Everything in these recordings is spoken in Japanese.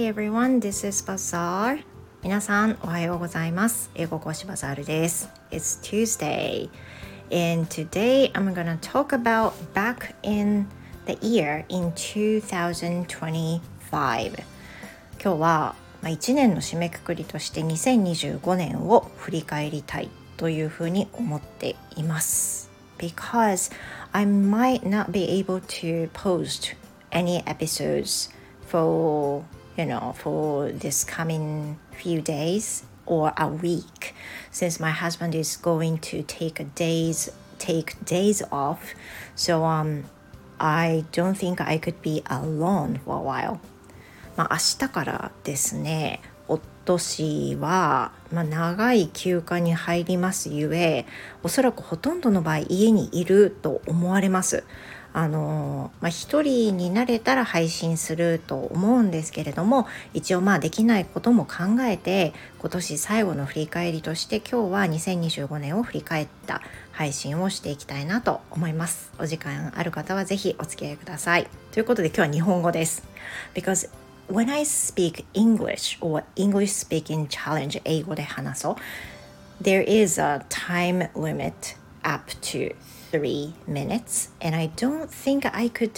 Hey everyone, this is Bazaar. 皆さんおはようございます。英語講師バザールです。It's Tuesday and today I'm gonna talk about back in the year in 2025. 今日は1年の締めくくりとして2025年を振り返りたいというふうに思っています。Because I might not be able to post any episodes for this coming few days or a week since my husband is going to take days off, so I don't think I could be alone for a while. 明日からですね、夫氏は、長い休暇に入りますゆえ、おそらくほとんどの場合家にいると思われます。一人になれたら配信すると思うんですけれども、一応できないことも考えて、今年最後の振り返りとして今日は2025年を振り返った配信をしていきたいなと思います。お時間ある方はぜひお付き合いください。ということで今日は日本語です。Because when I speak English or English speaking challenge 英語で話そう、there is a time limit up to 3 minutes and I don't think I could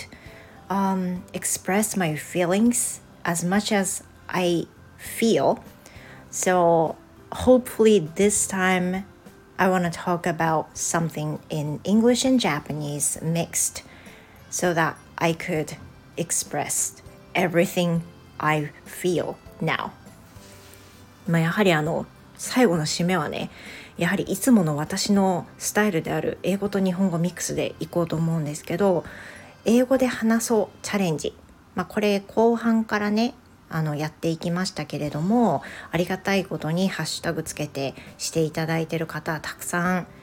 express my feelings as much as I feel. So hopefully this time I want to talk about something in English and Japanese mixed so that I could express everything I feel now. やはり最後の締めはね、やはりいつもの私のスタイルである英語と日本語ミックスでいこうと思うんですけど、英語で話そうチャレンジ、これ後半からねやっていきましたけれども、ありがたいことにハッシュタグつけてしていただいている方たくさん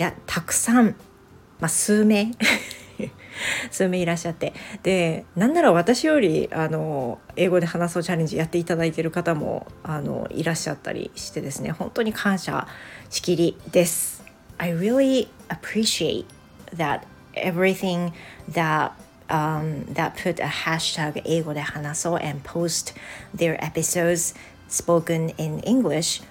数名数名いらっしゃって、でなんなら私より英語で話そうチャレンジやっていただいている方もいらっしゃったりしてですね、本当に感謝しきりです。 I really appreciate that everything that put a hashtag 英語で話そう and post their episodes spoken in English.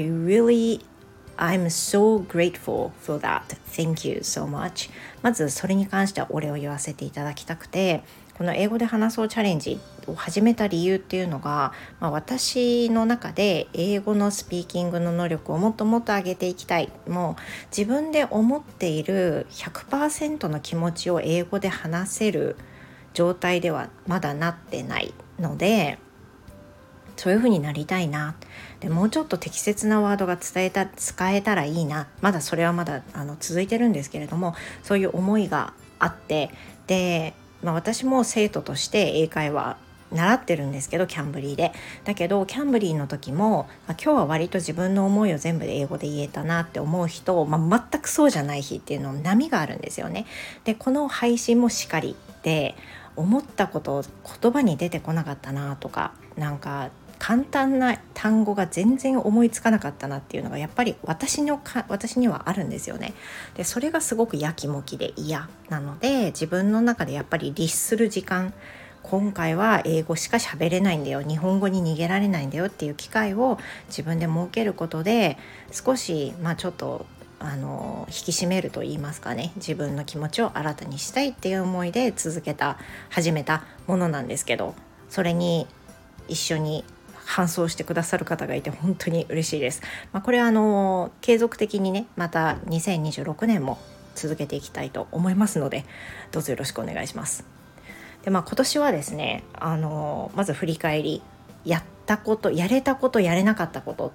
I'm so grateful for that. Thank you so much. まずそれに関してはお礼を言わせていただきたくて、この英語で話そうチャレンジを始めた理由っていうのが、私の中で英語のスピーキングの能力をもっともっと上げていきたい。もう自分で思っている 100% の気持ちを英語で話せる状態ではまだなってないので、そういう風になりたいな。でもうちょっと適切なワードが使えたらいいな。それはまだ続いてるんですけれども、そういう思いがあって、で、私も生徒として英会話習ってるんですけど、キャンブリーで。だけどキャンブリーの時も、今日は割と自分の思いを全部で英語で言えたなって思う日と、全くそうじゃない日っていうの波があるんですよね。でこの配信もしかりで、思ったことを言葉に出てこなかったなとか、簡単な単語が全然思いつかなかったなっていうのがやっぱり私にはあるんですよね。でそれがすごくやきもきで嫌なので、自分の中でやっぱり律する時間、今回は英語しか喋れないんだよ、日本語に逃げられないんだよっていう機会を自分で設けることで、少しちょっと引き締めると言いますかね、自分の気持ちを新たにしたいっていう思いで始めたものなんですけど、それに一緒に伴走してくださる方がいて本当に嬉しいです。これは継続的にね、また2026年も続けていきたいと思いますので、どうぞよろしくお願いします。で今年はですね、まず振り返り、やったこと、やれたこと、やれなかったことって、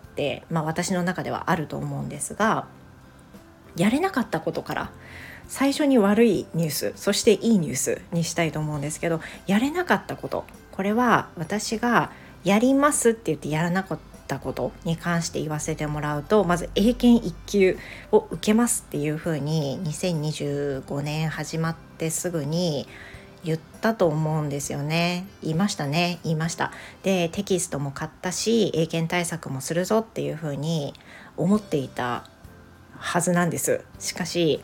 私の中ではあると思うんですが、やれなかったことから最初に悪いニュース、そしていいニュースにしたいと思うんですけど、やれなかったこと、これは私がやりますって言ってやらなかったことに関して言わせてもらうと、まず英検1級を受けますっていうふうに2025年始まってすぐに言ったと思うんですよね。言いました。でテキストも買ったし、英検対策もするぞっていうふうに思っていたはずなんです。しかし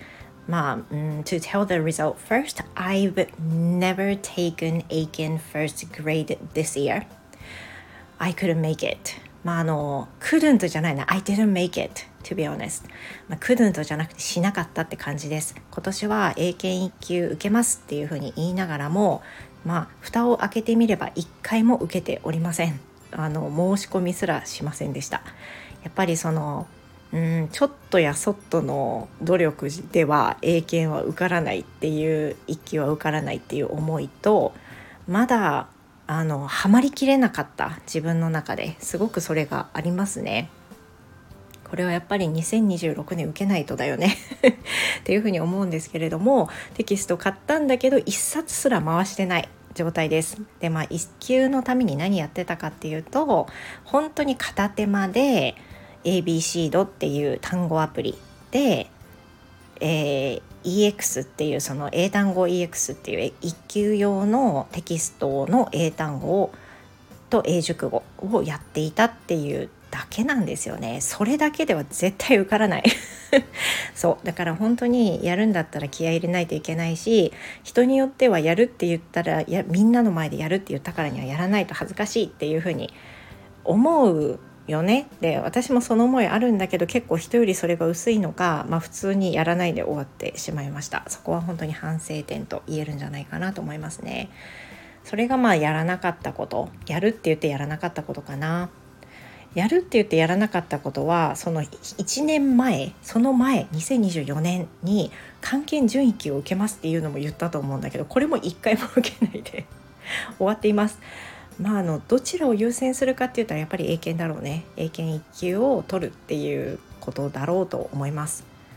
to tell the result first, I've never taken Aiken first grade this year. I couldn't make it。couldn't じゃないな。I didn't make it to be honest。couldn't じゃなくてしなかったって感じです。今年は英検1級受けますっていうふうに言いながらも、蓋を開けてみれば1回も受けておりません。申し込みすらしませんでした。やっぱりちょっとやそっとの努力では英検は受からないっていう、1級は受からないっていう思いと、まだハマりきれなかった自分の中ですごくそれがありますね。これはやっぱり2026年受けないとだよねっていうふうに思うんですけれども、テキスト買ったんだけど1冊すら回してない状態です。で1級のために何やってたかっていうと、本当に片手間で ABC ドっていう単語アプリで、EX っていうその英単語 EX っていう1級用のテキストの英単語と英熟語をやっていたっていうだけなんですよね。それだけでは絶対受からないそうだから本当にやるんだったら気合い入れないといけないし、人によってはやるって言ったらみんなの前でやるって言ったからにはやらないと恥ずかしいっていうふうに思うよね。で私もその思いあるんだけど、結構人よりそれが薄いのか、普通にやらないで終わってしまいました。そこは本当に反省点と言えるんじゃないかなと思いますね。それがやらなかったこと、やるって言ってやらなかったことかな。やるって言ってやらなかったことは、その1年前、その前2024年に漢検準1級を受けますっていうのも言ったと思うんだけど、これも1回も受けないで終わっています。どちらを優先するかって言ったらやっぱり英検だろうね。英検1級を取るっていうことだろうと思います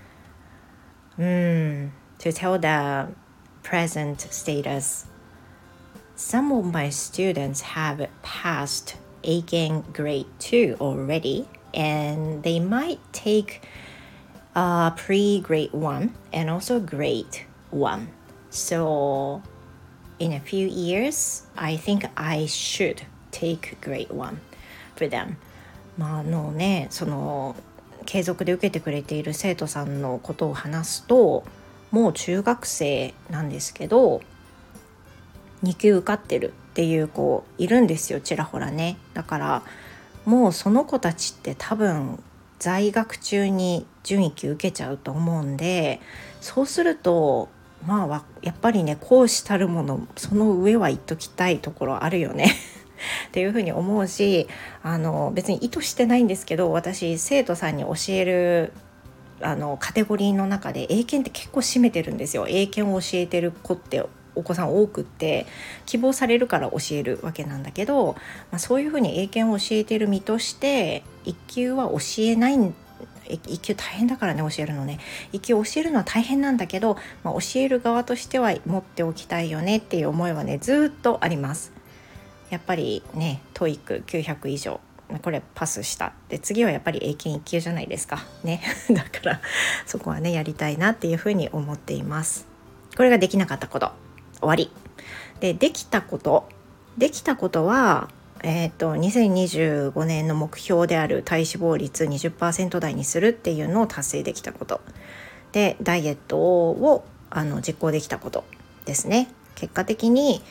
。To tell the present status, some of my students have passed Eiken grade 2 already, and they might take pre-grade 1 and also grade 1. So in a few years, I think I should take grade 1 for them. その継続で受けてくれている生徒さんのことを話すと、もう中学生なんですけど2級受かってるっていう子いるんですよ、ちらほらね。だからもうその子たちって多分在学中に準1級受けちゃうと思うんで、そうするとやっぱりね、講師たるものその上は言っときたいところあるよねっていうふうに思うし、別に意図してないんですけど、私生徒さんに教えるカテゴリーの中で英検って結構占めてるんですよ。英検を教えてる子ってお子さん多くって、希望されるから教えるわけなんだけど、そういうふうに英検を教えている身として1級は教えない1級大変だからね、教えるのね。1級教えるのは大変なんだけど、教える側としては持っておきたいよねっていう思いはね、ずっとあります。やっぱりね、TOEIC900 以上これパスしたで、次はやっぱり英検1級じゃないですかねだからそこはねやりたいなっていうふうに思っています。これができなかったこと、終わりで、できたことは2025年の目標である体脂肪率 20% 台にするっていうのを達成できたことで、ダイエットを実行できたことですね。結果的に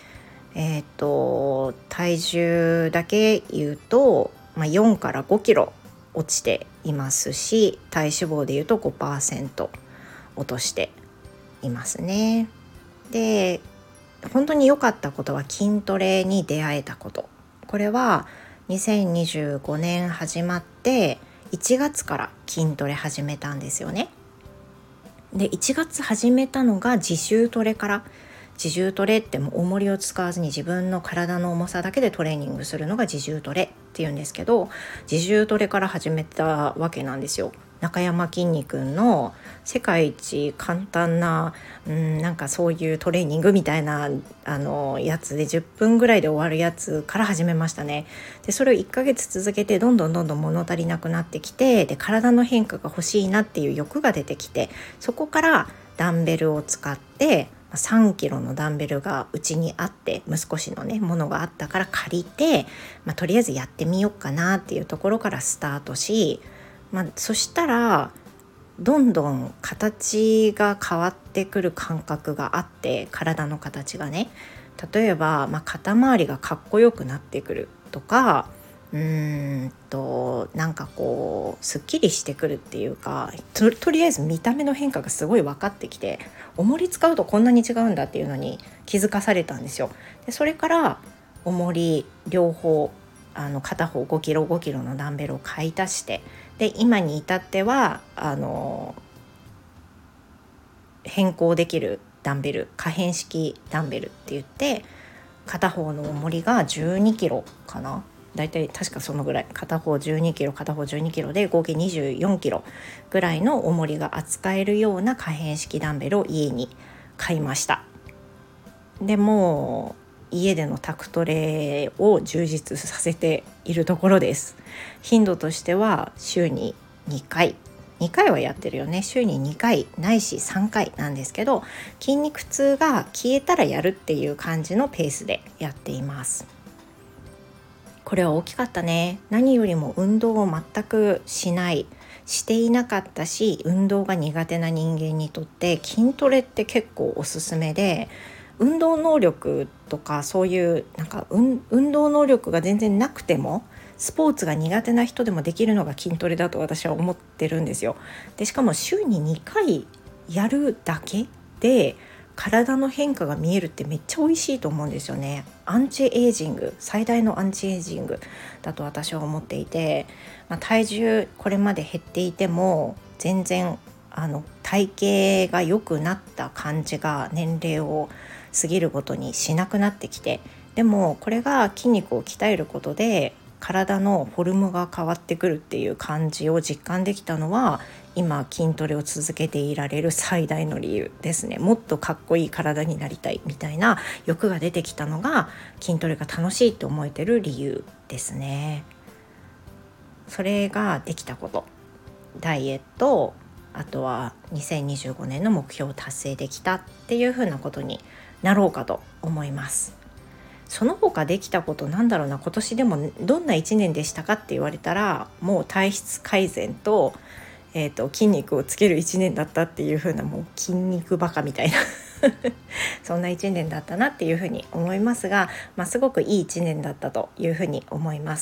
体重だけ言うと、4から5キロ落ちていますし、体脂肪で言うと 5% 落としていますね。で、本当に良かったことは筋トレに出会えたこと。これは2025年始まって1月から筋トレ始めたんですよね。で、1月始めたのが自重トレから。自重トレってもう重りを使わずに自分の体の重さだけでトレーニングするのが自重トレっていうんですけど、自重トレから始めたわけなんですよ。中山きんに君の世界一簡単な、なんかそういうトレーニングみたいなやつで10分ぐらいで終わるやつから始めましたね。でそれを1ヶ月続けてどんどん物足りなくなってきて、で体の変化が欲しいなっていう欲が出てきて、そこからダンベルを使って3キロのダンベルがうちにあって、息子氏のねものがあったから借りて、とりあえずやってみようかなっていうところからスタートし、そしたらどんどん形が変わってくる感覚があって、体の形がね、例えば、肩周りがかっこよくなってくるとか、 なんかこうすっきりしてくるっていうか、とりあえず見た目の変化がすごい分かってきて、重り使うとこんなに違うんだっていうのに気づかされたんですよ。でそれから重り両方片方5キロ5キロのダンベルを買い足して、で今に至っては変更できるダンベル、可変式ダンベルって言って、片方の重りが12キロかな、だいたい確かそのぐらい、片方12キロ片方12キロで合計24キロぐらいの重りが扱えるような可変式ダンベルを家に買いました。でもう家でのタクトレを充実させているところです。頻度としては週に2回はやってるよね。週に2回ないし3回なんですけど、筋肉痛が消えたらやるっていう感じのペースでやっています。これは大きかったね。何よりも運動を全くしていなかったし、運動が苦手な人間にとって筋トレって結構おすすめで、運動能力とかそういうなんか、運動能力が全然なくてもスポーツが苦手な人でもできるのが筋トレだと私は思ってるんですよ。でしかも週に2回やるだけで体の変化が見えるってめっちゃ美味しいと思うんですよね。アンチエイジング、最大のアンチエイジングだと私は思っていて、体重これまで減っていても全然体型が良くなった感じが年齢を過ぎるごとにしなくなってきて、でもこれが筋肉を鍛えることで体のフォルムが変わってくるっていう感じを実感できたのは、今筋トレを続けていられる最大の理由ですね。もっとかっこいい体になりたいみたいな欲が出てきたのが、筋トレが楽しいと思えてる理由ですね。それができたこと、ダイエット、あとは2025年の目標を達成できたっていう風なことになろうかと思います。その他できたことなんだろうな、今年でもどんな1年でしたかって言われたら、もう体質改善と、筋肉をつける1年だったっていう風な、もう筋肉バカみたいなそんな1年だったなっていう風に思いますが、すごくいい1年だったという風に思います。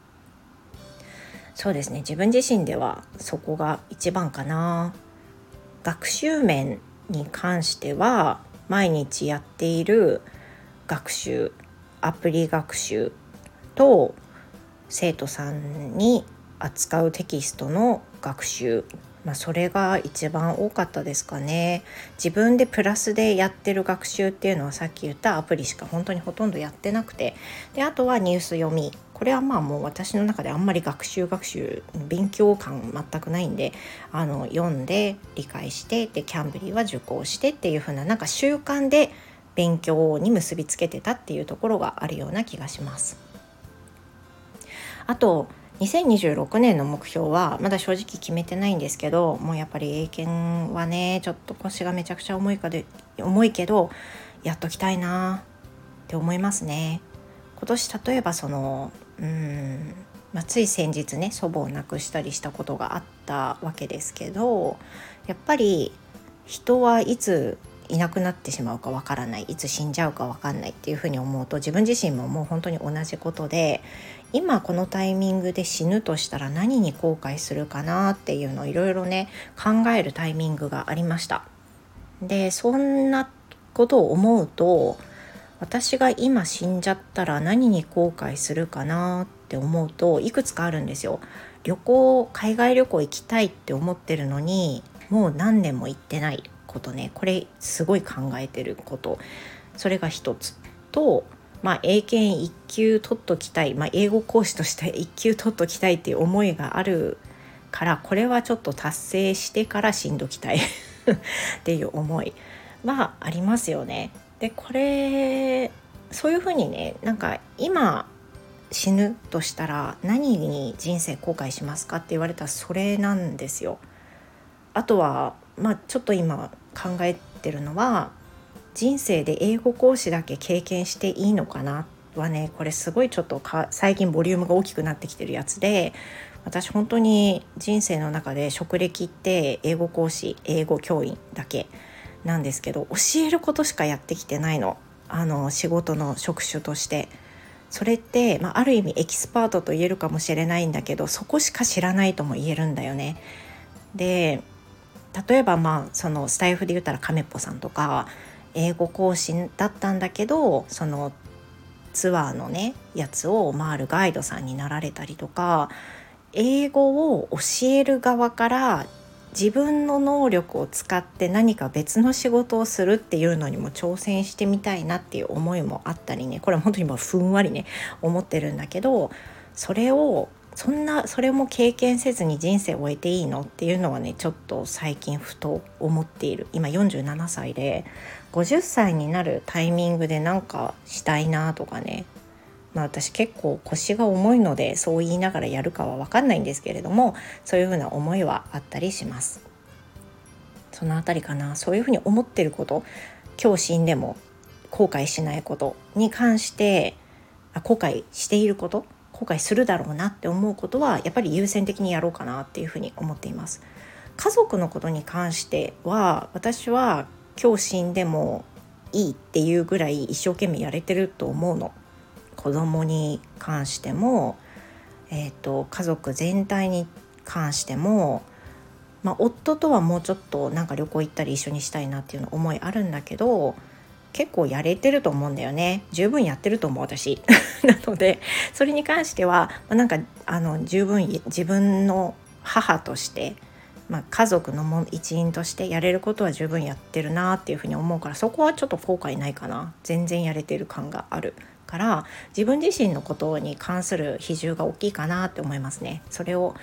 そうですね、自分自身ではそこが一番かな。学習面に関しては毎日やっている学習、アプリ学習と生徒さんに扱うテキストの学習、それが一番多かったですかね。自分でプラスでやってる学習っていうのはさっき言ったアプリしか本当にほとんどやってなくて、であとはニュース読み、これはもう私の中であんまり学習勉強感全くないんで、読んで理解して、でキャンブリーは受講してっていう風な、なんか習慣で勉強に結びつけてたっていうところがあるような気がします。あと2026年の目標はまだ正直決めてないんですけど、もうやっぱり英検はね、ちょっと腰がめちゃくちゃ重いけどやっときたいなって思いますね。今年例えばつい先日ね、祖母を亡くしたりしたことがあったわけですけど、やっぱり人はいついなくなってしまうかわからない、いつ死んじゃうかわかんないっていうふうに思うと、自分自身ももう本当に同じことで、今このタイミングで死ぬとしたら何に後悔するかなっていうのをいろいろね考えるタイミングがありました。でそんなことを思うと、私が今死んじゃったら何に後悔するかなって思うと、いくつかあるんですよ。海外旅行行きたいって思ってるのにもう何年も行ってないことね。これすごい考えてること、それが一つと、英検1級取っときたい、英語講師として1級取っときたいっていう思いがあるから、これはちょっと達成してから死んどきたいっていう思いはありますよね。でそういうふうにね、なんか今死ぬとしたら何に人生後悔しますかって言われたらそれなんですよ。あとはちょっと今考えてるのは、人生で英語講師だけ経験していいのかなはね、これすごいちょっと最近ボリュームが大きくなってきてるやつで、私本当に人生の中で職歴って英語講師、英語教員だけなんですけど、教えることしかやってきてないの、仕事の職種として。 それって、ある意味エキスパートと言えるかもしれないんだけど、そこしか知らないとも言えるんだよね。で、例えばそのスタイフで言ったらカメッポさんとか英語講師だったんだけど、そのツアーのねやつを回るガイドさんになられたりとか、英語を教える側から自分の能力を使って何か別の仕事をするっていうのにも挑戦してみたいなっていう思いもあったりね、これは本当にふんわりね思ってるんだけど、それも経験せずに人生を終えていいのっていうのはね、ちょっと最近ふと思っている。今47歳で、50歳になるタイミングでなんかしたいなとかね、私結構腰が重いのでそう言いながらやるかは分かんないんですけれども、そういうふうな思いはあったりします。そのあたりかな。そういうふうに思ってること、今日死んでも後悔しないことに関して、後悔していること、後悔するだろうなって思うことはやっぱり優先的にやろうかなっていうふうに思っています。家族のことに関しては、私は今日死んでもいいっていうぐらい一生懸命やれてると思うの。子供に関しても、家族全体に関しても、夫とはもうちょっとなんか旅行行ったり一緒にしたいなっていうの思いあるんだけど、結構やれてると思うんだよね。十分やってると思う私なので、それに関しては、なんか十分自分の母として、家族の一員としてやれることは十分やってるなっていうふうに思うから、そこはちょっと後悔ないかな。全然やれてる感があるから、自分自身のことに関する比重が大きいかなって思いますね。それを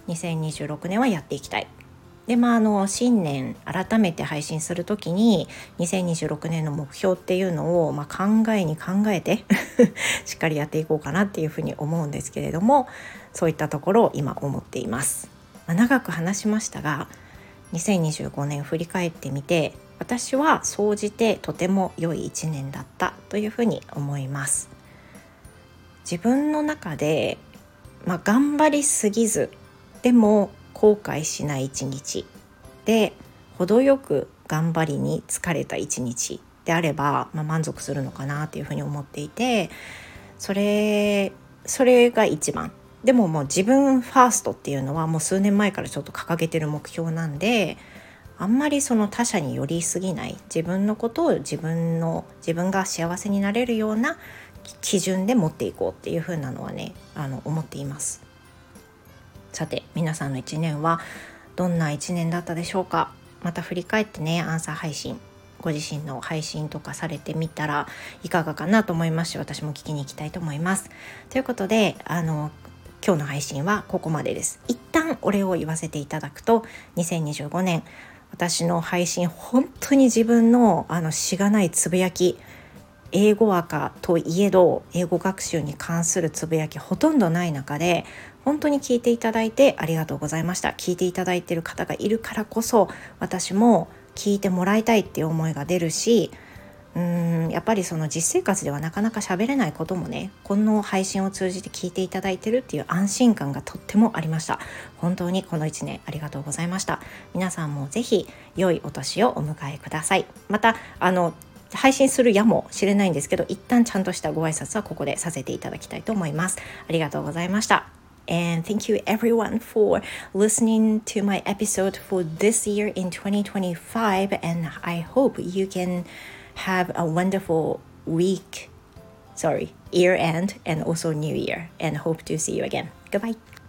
2026年はやっていきたい。で、新年改めて配信するときに2026年の目標っていうのを、考えてしっかりやっていこうかなっていうふうに思うんですけれども、そういったところを今思っています。長く話しましたが、2025年振り返ってみて、私は総じてとても良い1年だったというふうに思います。自分の中で、頑張りすぎずでも後悔しない一日で、程よく頑張りに疲れた一日であれば、満足するのかなというふうに思っていて、それが一番。でももう自分ファーストっていうのはもう数年前からちょっと掲げてる目標なんで、あんまりその他者に寄りすぎない、自分のことを自分が幸せになれるような基準で持っていこうっていう風なのはね、思っています。さて、皆さんの1年はどんな1年だったでしょうか。また振り返ってね、アンサー配信、ご自身の配信とかされてみたらいかがかなと思いますし、私も聞きに行きたいと思います。ということで、今日の配信はここまでです。一旦お礼を言わせていただくと、2025年私の配信、本当に自分のしがないつぶやき、英語赤といえど英語学習に関するつぶやきほとんどない中で、本当に聞いていただいてありがとうございました。聞いていただいている方がいるからこそ、私も聞いてもらいたいっていう思いが出るし、やっぱりその実生活ではなかなか喋れないこともね、この配信を通じて聞いていただいてるっていう安心感がとってもありました。本当にこの1年ありがとうございました。皆さんもぜひ良いお年をお迎えください。また配信するやもしれないんですけど、一旦ちゃんとしたご挨拶はここでさせていただきたいと思います。ありがとうございました。And thank you everyone for listening to my episode for this year in 2025, and I hope you can have a wonderful year end and also new year, and hope to see you again. Goodbye.